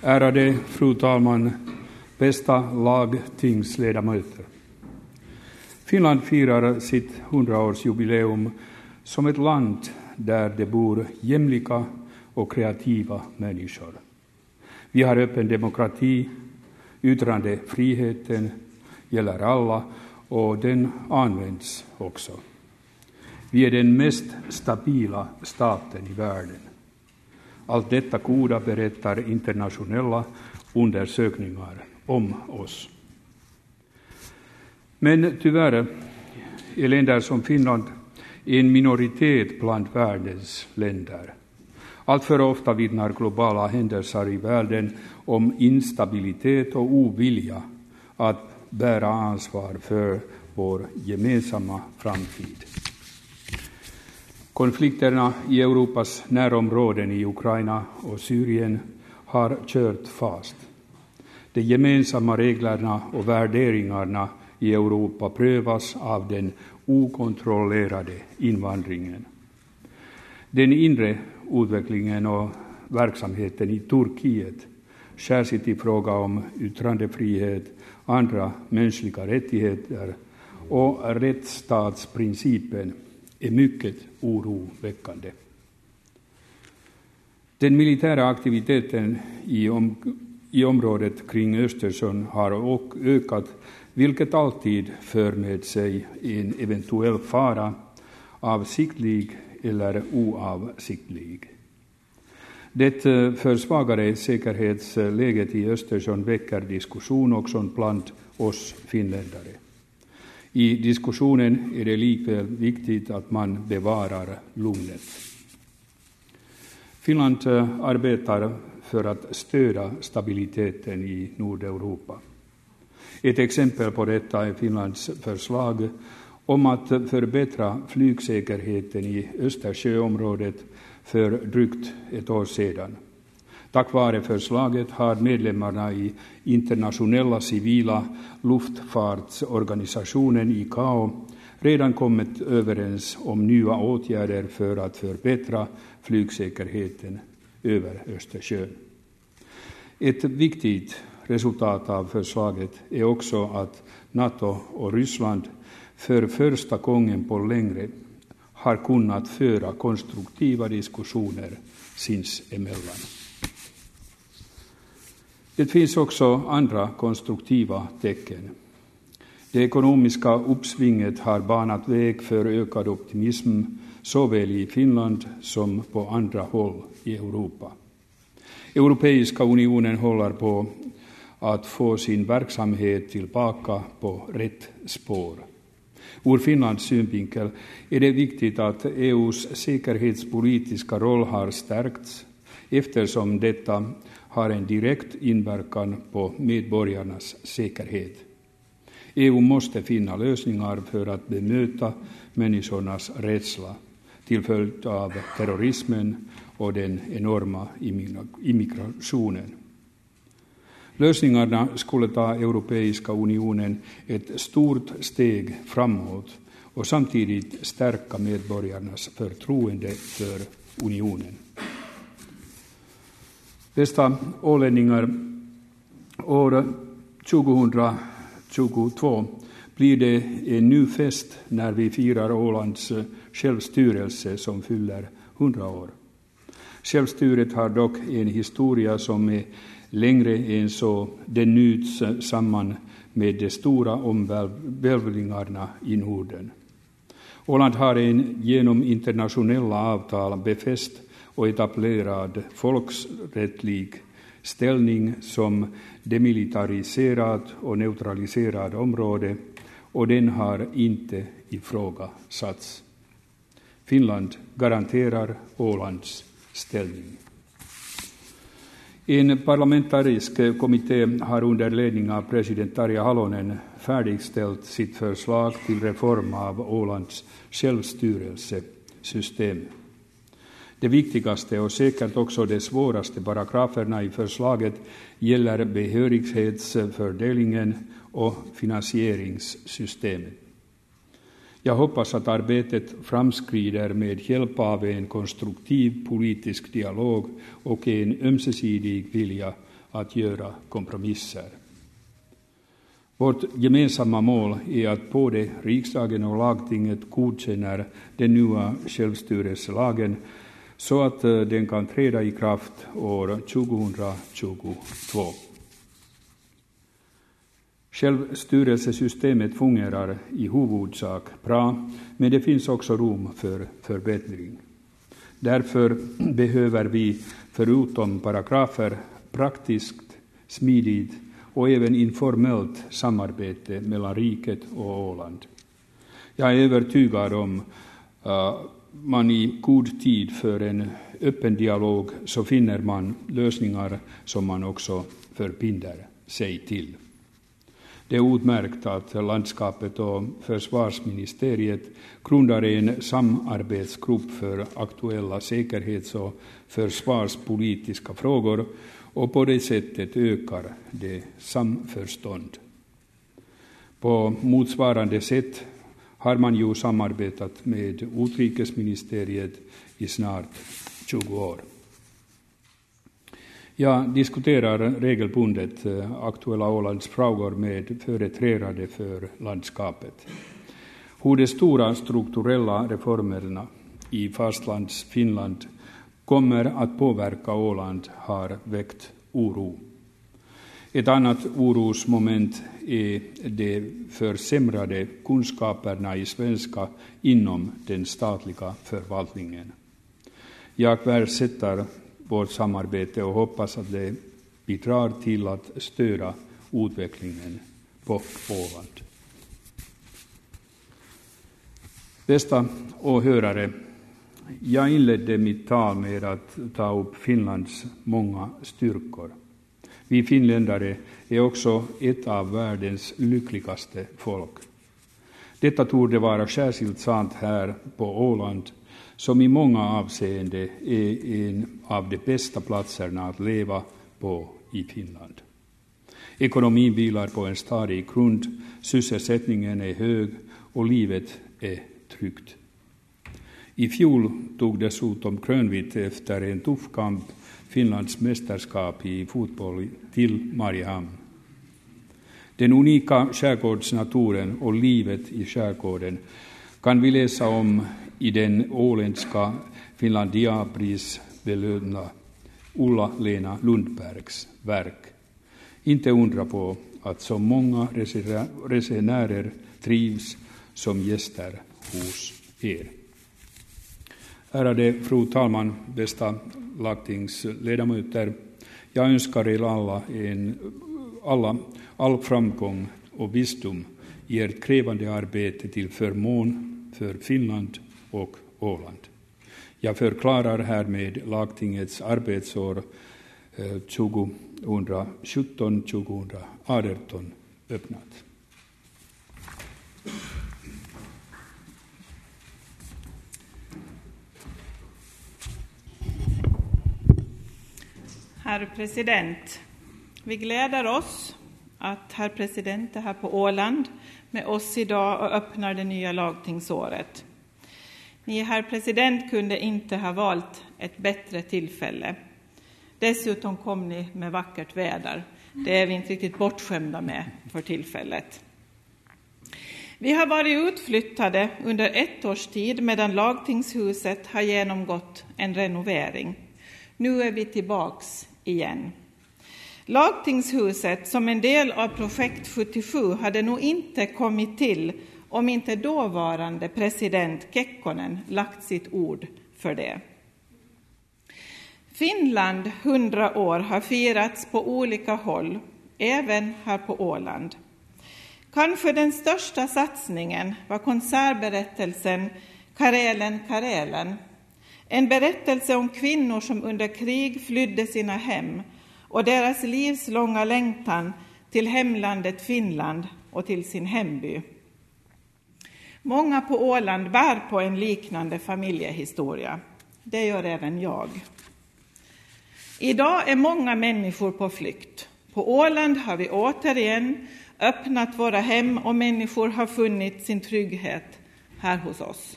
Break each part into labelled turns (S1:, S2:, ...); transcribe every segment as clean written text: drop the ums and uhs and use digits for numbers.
S1: Ärade fru talman, bästa lagtingsledamöter. Finland firar sitt 100-årsjubileum som ett land där det bor jämlika och kreativa människor. Vi har öppen demokrati, yttrandefriheten gäller alla och den används också. Vi är den mest stabila staten i världen. Allt detta goda berättar internationella undersökningar om oss. Men tyvärr är länder som Finland en minoritet bland världens länder. Allt för ofta vittnar globala händelser i världen om instabilitet och ovilja att bära ansvar för vår gemensamma framtid. Konflikterna i Europas närområden i Ukraina och Syrien har kört fast. De gemensamma reglerna och värderingarna i Europa prövas av den okontrollerade invandringen. Den inre utvecklingen och verksamheten i Turkiet, särskilt i fråga om yttrandefrihet, andra mänskliga rättigheter och rättsstatsprincipen, är mycket oroväckande. Den militära aktiviteten i området kring Östersjön har ökat, vilket alltid för med sig en eventuell fara, avsiktlig eller oavsiktlig. Det försvagade säkerhetsläget i Östersjön väcker diskussion också bland oss finländare. I diskussionen är det likväl viktigt att man bevarar lugnet. Finland arbetar för att stödja stabiliteten i Nordeuropa. Ett exempel på detta är Finlands förslag om att förbättra flygsäkerheten i Östersjöområdet för drygt ett år sedan. Tack vare förslaget har medlemmarna i internationella civila luftfartsorganisationen ICAO redan kommit överens om nya åtgärder för att förbättra flygsäkerheten över Östersjön. Ett viktigt resultat av förslaget är också att NATO och Ryssland för första gången på längre har kunnat föra konstruktiva diskussioner sinsemellan. Det finns också andra konstruktiva tecken. Det ekonomiska uppsvinget har banat väg för ökad optimism såväl i Finland som på andra håll i Europa. Europeiska unionen håller på att få sin verksamhet tillbaka på rätt spår. Ur Finlands synvinkel är det viktigt att EU:s säkerhetspolitiska roll har stärkts, eftersom detta har en direkt inverkan på medborgarnas säkerhet. EU måste finna lösningar för att bemöta människornas rädsla till följd av terrorismen och den enorma immigrationen. Lösningarna skulle ta Europeiska unionen ett stort steg framåt och samtidigt stärka medborgarnas förtroende för unionen. Bästa ålänningar, år 2022 blir det en ny fest när vi firar Ålands självstyrelse som fyller 100 år. Självstyret har dock en historia som är längre än så. Den nyts samman med de stora omvälvningarna i Norden. Åland har en genom internationella avtal befäst och etablerad folkrättslig ställning som demilitariserat och neutraliserat område, och den har inte ifrågasatts. Finland garanterar Ålands ställning. En parlamentarisk kommitté har under ledning av president Tarja Halonen färdigställt sitt förslag till reform av Ålands självstyrelsesystem. Det viktigaste och säkert också de svåraste paragraferna i förslaget gäller behörighetsfördelningen och finansieringssystemet. Jag hoppas att arbetet framskrider med hjälp av en konstruktiv politisk dialog och en ömsesidig vilja att göra kompromisser. Vårt gemensamma mål är att både riksdagen och lagtinget godkänner den nya självstyrelselagen så att den kan träda i kraft år 2022. Självstyrelsesystemet fungerar i huvudsak bra, men det finns också rum för förbättring. Därför behöver vi förutom paragrafer praktiskt, smidigt och även informellt samarbete mellan riket och Åland. Jag är övertygad om man i god tid för en öppen dialog så finner man lösningar som man också förbinder sig till. Det är utmärkt att landskapet och försvarsministeriet grundar en samarbetsgrupp för aktuella säkerhets- och försvarspolitiska frågor och på det sättet ökar det samförstånd. På motsvarande sätt har man ju samarbetat med utrikesministeriet i snart 20 år. Jag diskuterar regelbundet aktuella Ålandsfrågor med företrädare för landskapet. Hur de stora strukturella reformerna i fastlands Finland kommer att påverka Åland har väckt oro. Ett annat orosmoment är de försämrade kunskaperna i svenska inom den statliga förvaltningen. Jag värdesätter vårt samarbete och hoppas att det bidrar till att stödja utvecklingen på Åland. Bästa åhörare, jag inledde mitt tal med att ta upp Finlands många styrkor. Vi finländare är också ett av världens lyckligaste folk. Detta torde vara särskilt sant här på Åland, som i många avseenden är en av de bästa platserna att leva på i Finland. Ekonomin vilar på en stadig grund, sysselsättningen är hög och livet är tryggt. I fjol tog dessutom Grönvitt efter en tuff kamp Finlands mästerskap i fotboll till Mariehamn. Den unika skärgårdsnaturen och livet i skärgården kan vi läsa om i den åländska Finlandiaprisbelönta Ulla-Lena Lundbergs verk. Inte undra på att så många resenärer trivs som gäster hos er. Ärade fru talman, bästa lagtingsledamöter, jag önskar er alla all framgång och visdom i ert krävande arbete till förmån för Finland och Åland. Jag förklarar härmed lagtingets arbetsår 2017-2018 öppnat.
S2: Herr president, vi gläder oss att herr president är här på Åland med oss idag och öppnar det nya lagtingsåret. Ni, herr president, kunde inte ha valt ett bättre tillfälle. Dessutom kom ni med vackert väder. Det är vi inte riktigt bortskämda med för tillfället. Vi har varit utflyttade under 1 års tid medan lagtingshuset har genomgått en renovering. Nu är vi tillbaks igen. Lagtingshuset som en del av projekt 77 hade nog inte kommit till om inte dåvarande president Kekkonen lagt sitt ord för det. Finland 100 år har firats på olika håll, även här på Åland. Kanske den största satsningen var konsertberättelsen Karelen. En berättelse om kvinnor som under krig flydde sina hem och deras livslånga längtan till hemlandet Finland och till sin hemby. Många på Åland bär på en liknande familjehistoria. Det gör även jag. Idag är många människor på flykt. På Åland har vi återigen öppnat våra hem och människor har funnit sin trygghet här hos oss.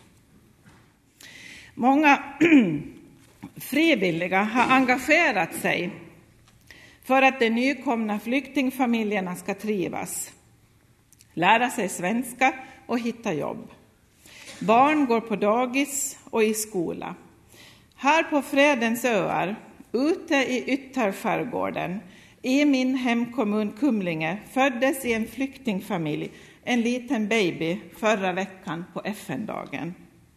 S2: Många frivilliga har engagerat sig för att de nykomna flyktingfamiljerna ska trivas, lära sig svenska och hitta jobb. Barn går på dagis och i skola. Här på Fredens öar, ute i ytterskärgården, i min hemkommun Kumlinge, föddes i en flyktingfamilj en liten baby förra veckan på FN-dagen.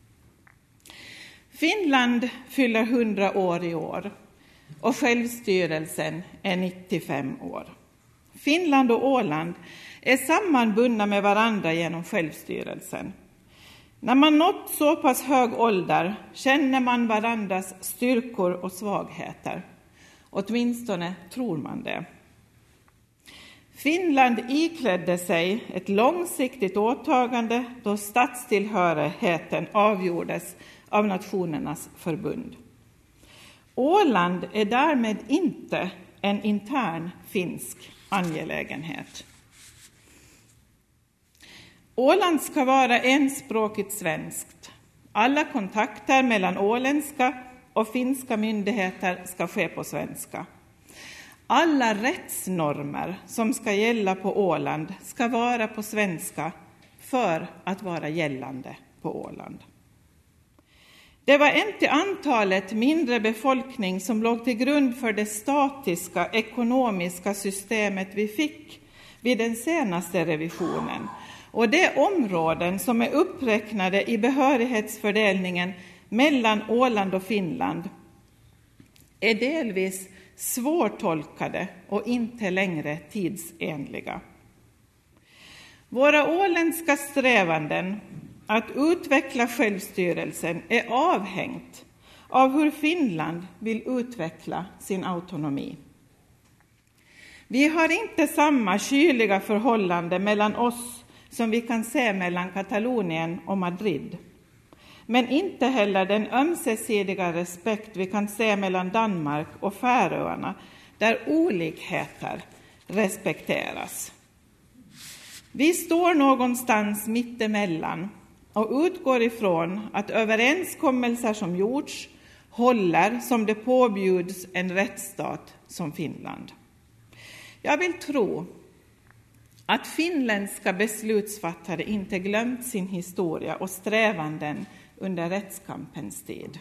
S2: Finland fyller 100 år i år och självstyrelsen är 95 år. Finland och Åland är sammanbundna med varandra genom självstyrelsen. När man nått så pass hög ålder känner man varandras styrkor och svagheter. Åtminstone tror man det. Finland iklädde sig ett långsiktigt åtagande då statstillhörigheten avgjordes av Nationernas förbund. Åland är därmed inte en intern finsk angelägenhet. Åland ska vara enspråkigt svenskt. Alla kontakter mellan åländska och finska myndigheter ska ske på svenska. Alla rättsnormer som ska gälla på Åland ska vara på svenska för att vara gällande på Åland. Det var inte antalet mindre befolkning som låg till grund för det statiska ekonomiska systemet vi fick vid den senaste revisionen. Och de områden som är uppräknade i behörighetsfördelningen mellan Åland och Finland är delvis svårtolkade och inte längre tidsenliga. Våra åländska strävanden att utveckla självstyrelsen är avhängt av hur Finland vill utveckla sin autonomi. Vi har inte samma kyliga förhållande mellan oss som vi kan se mellan Katalonien och Madrid. Men inte heller den ömsesidiga respekt vi kan se mellan Danmark och Färöarna, där olikheter respekteras. Vi står någonstans mittemellan och utgår ifrån att överenskommelser som gjorts håller som det påbjuds en rättsstat som Finland. Jag vill tro att finländska beslutsfattare inte glömt sin historia och strävanden under rättskampens tid.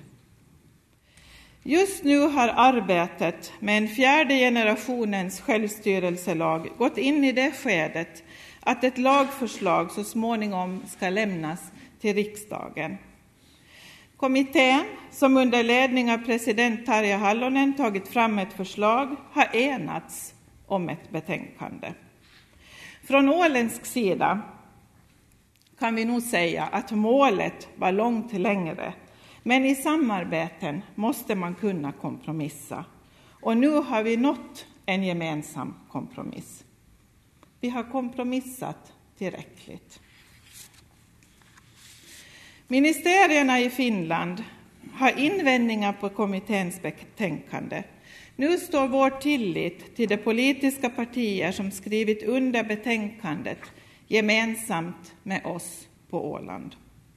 S2: Just nu har arbetet med en 4:e generationens självstyrelselag gått in i det skedet att ett lagförslag så småningom ska lämnas till riksdagen. Kommittén, som under ledning av president Tarja Halonen tagit fram ett förslag, har enats om ett betänkande. Från åländsk sida kan vi nog säga att målet var långt längre, men i samarbeten måste man kunna kompromissa. Och nu har vi nått en gemensam kompromiss. Vi har kompromissat tillräckligt. Ministerierna i Finland har invändningar på kommitténs betänkande. Nu står vår tillit till de politiska partier som skrivit under betänkandet gemensamt med oss på Åland.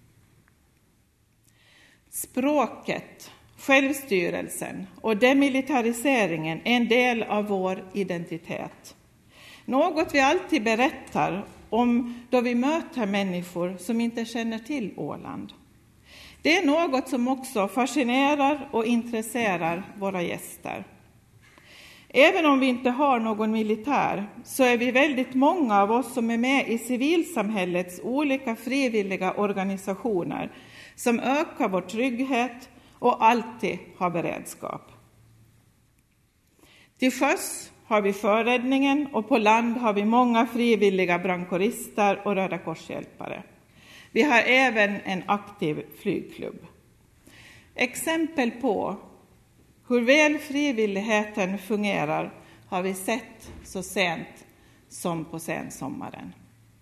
S2: Språket, självstyrelsen och demilitariseringen är en del av vår identitet. Något vi alltid berättar om då vi möter människor som inte känner till Åland. Det är något som också fascinerar och intresserar våra gäster. Även om vi inte har någon militär så är vi väldigt många av oss som är med i civilsamhällets olika frivilliga organisationer som ökar vår trygghet och alltid har beredskap. Till sjöss har vi sjöräddningen och på land har vi många frivilliga brandkårister och Röda korshjälpare. Vi har även en aktiv flygklubb. Exempel på hur väl frivilligheten fungerar har vi sett så sent som på sensommaren.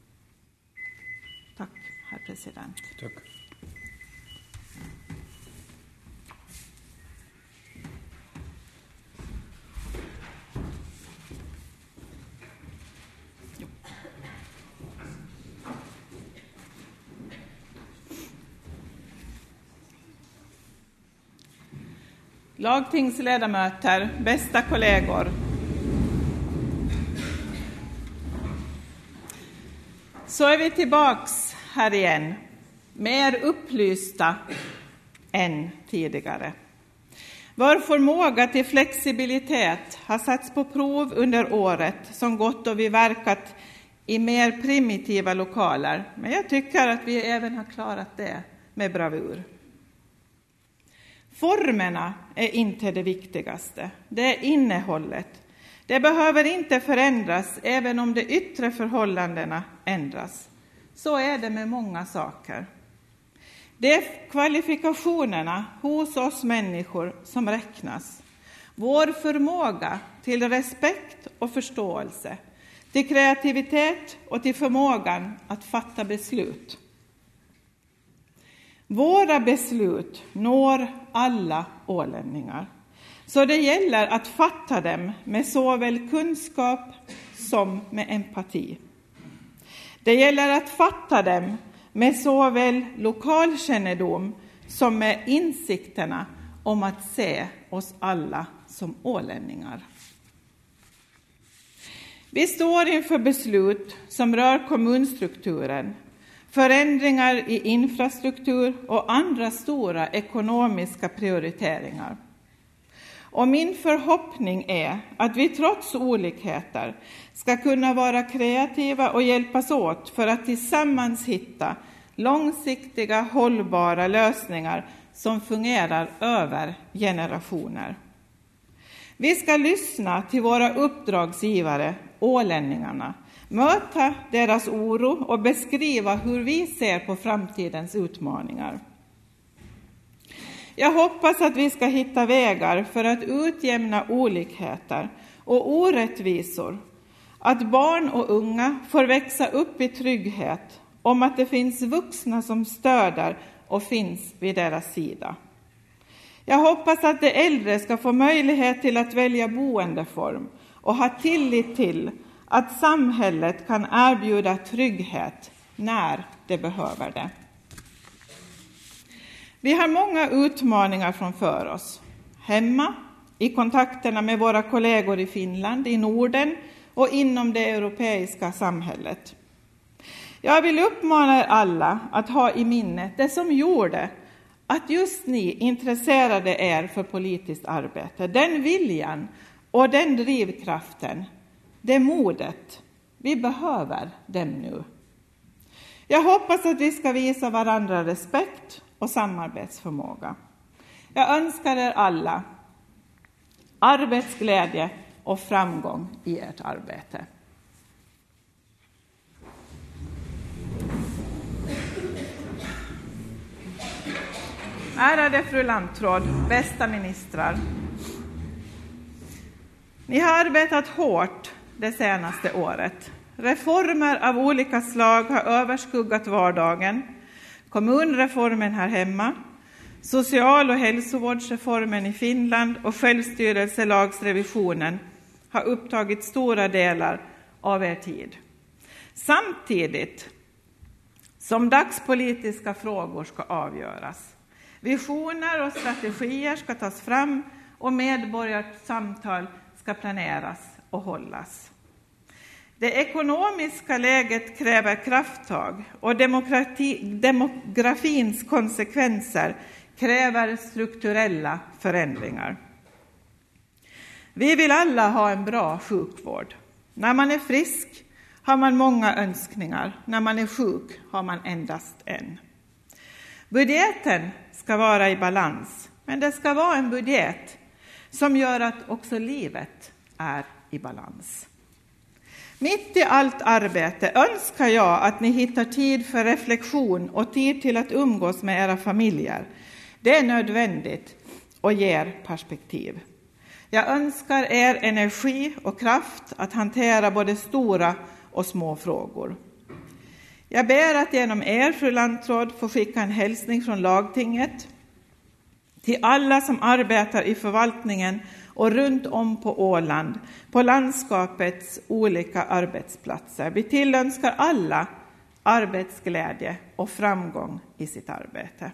S2: Tack, herr president.
S1: Tack.
S2: Lagtingsledamöter, bästa kollegor. Så är vi tillbaks här igen, mer upplysta än tidigare. Vår förmåga till flexibilitet har satts på prov under året som gått och vi verkat i mer primitiva lokaler. Men jag tycker att vi även har klarat det med bravur. Formerna är inte det viktigaste, det är innehållet. Det behöver inte förändras även om de yttre förhållandena ändras. Så är det med många saker. Det är kvalifikationerna hos oss människor som räknas. Vår förmåga till respekt och förståelse, till kreativitet och till förmågan att fatta beslut. Våra beslut når alla ålänningar. Så det gäller att fatta dem med såväl kunskap som med empati. Det gäller att fatta dem med såväl lokalkännedom som med insikterna om att se oss alla som ålänningar. Vi står inför beslut som rör kommunstrukturen, förändringar i infrastruktur och andra stora ekonomiska prioriteringar. Och min förhoppning är att vi trots olikheter ska kunna vara kreativa och hjälpas åt för att tillsammans hitta långsiktiga, hållbara lösningar som fungerar över generationer. Vi ska lyssna till våra uppdragsgivare, ålänningarna, möta deras oro och beskriva hur vi ser på framtidens utmaningar. Jag hoppas att vi ska hitta vägar för att utjämna olikheter och orättvisor. Att barn och unga får växa upp i trygghet om att det finns vuxna som stöder och finns vid deras sida. Jag hoppas att de äldre ska få möjlighet till att välja boendeform och ha tillit till att samhället kan erbjuda trygghet när det behöver det. Vi har många utmaningar framför oss. Hemma, i kontakterna med våra kollegor i Finland, i Norden och inom det europeiska samhället. Jag vill uppmana er alla att ha i minnet det som gjorde att just ni intresserade er för politiskt arbete. Den viljan och den drivkraften, det modet. Vi behöver dem nu. Jag hoppas att vi ska visa varandra respekt och samarbetsförmåga. Jag önskar er alla arbetsglädje och framgång i ert arbete. Ärade fru Landtråd, bästa ministrar. Ni har arbetat hårt det senaste året. Reformer av olika slag har överskuggat vardagen. Kommunreformen här hemma, social- och hälsovårdsreformen i Finland och självstyrelselagsrevisionen har upptagit stora delar av er tid. Samtidigt som dagspolitiska frågor ska avgöras. Visioner och strategier ska tas fram och medborgarsamtal ska planeras och hållas. Det ekonomiska läget kräver krafttag och demografins konsekvenser kräver strukturella förändringar. Vi vill alla ha en bra sjukvård. När man är frisk har man många önskningar. När man är sjuk har man endast en. Budgeten ska vara i balans, men det ska vara en budget som gör att också livet är i balans. Mitt i allt arbete önskar jag att ni hittar tid för reflektion och tid till att umgås med era familjer. Det är nödvändigt och ger perspektiv. Jag önskar er energi och kraft att hantera både stora och små frågor. Jag ber att genom er, fru Landtråd, få skicka en hälsning från lagtinget till alla som arbetar i förvaltningen och runt om på Åland, på landskapets olika arbetsplatser. Vi tillönskar alla arbetsglädje och framgång i sitt arbete.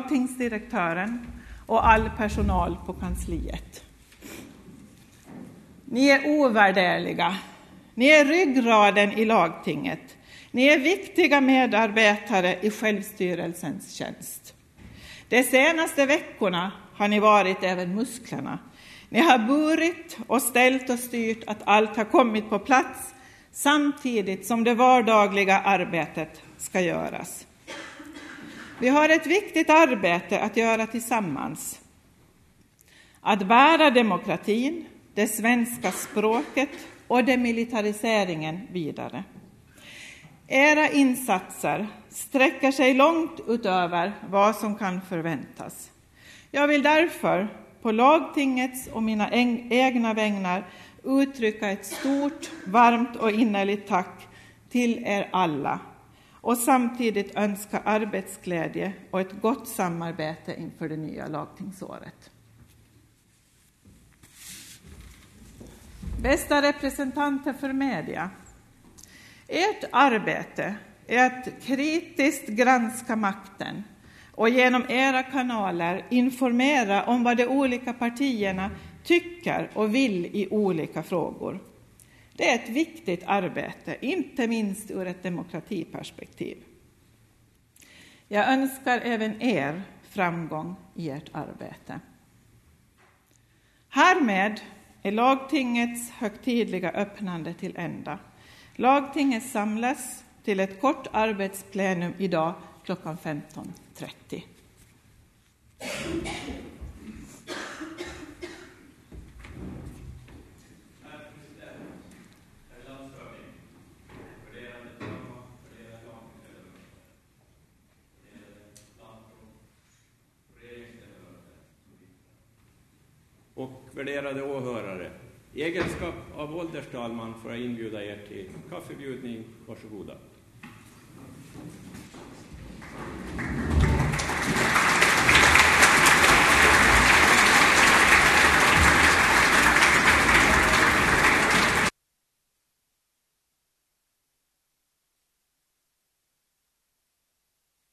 S2: Lagtingsdirektören och all personal på kansliet. Ni är ovärderliga. Ni är ryggraden i lagtinget. Ni är viktiga medarbetare i självstyrelsens tjänst. De senaste veckorna har ni varit även musklerna. Ni har burit och ställt och styrt att allt har kommit på plats samtidigt som det vardagliga arbetet ska göras. Vi har ett viktigt arbete att göra tillsammans. Att bära demokratin, det svenska språket och demilitariseringen vidare. Era insatser sträcker sig långt utöver vad som kan förväntas. Jag vill därför på lagtingets och mina egna vägnar uttrycka ett stort, varmt och innerligt tack till er alla och samtidigt önska arbetsglädje och ett gott samarbete inför det nya lagtingsåret. Bästa representanter för media. Ert arbete är att kritiskt granska makten och genom era kanaler informera om vad de olika partierna tycker och vill i olika frågor. Det är ett viktigt arbete, inte minst ur ett demokratiperspektiv. Jag önskar även er framgång i ert arbete. Härmed är lagtingets högtidliga öppnande till ända. Lagtinget samlas till ett kort arbetsplenum idag klockan 15:30.
S3: Och värderade åhörare, i egenskap av ålderstalman får jag inbjuda er till kaffebjudning. Varsågoda.